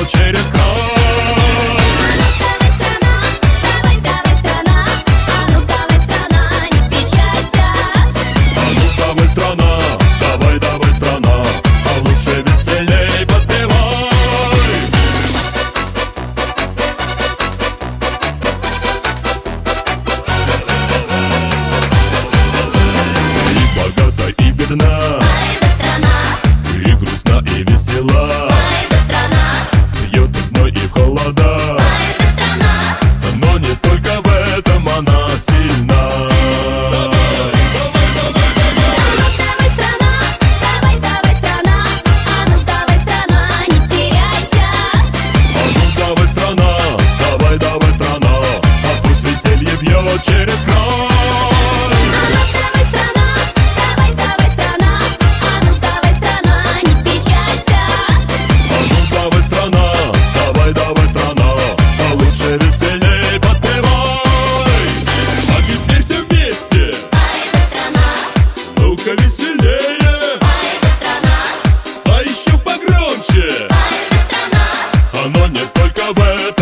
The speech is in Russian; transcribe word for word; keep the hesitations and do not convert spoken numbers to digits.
через край. И грустна, и весела, бьет и в зной, и в холода, но не только в этом она сильна. Давай, страна, давай, давай, страна, а ну давай, страна, не теряйся. А ну давай, страна, давай, давай, страна, а пусть веселье бьет через край. Веселей подпевай. А теперь все вместе. Ай да страна, Ну-ка веселее. ай да страна, А еще погромче. ай да страна. Оно не только в этом.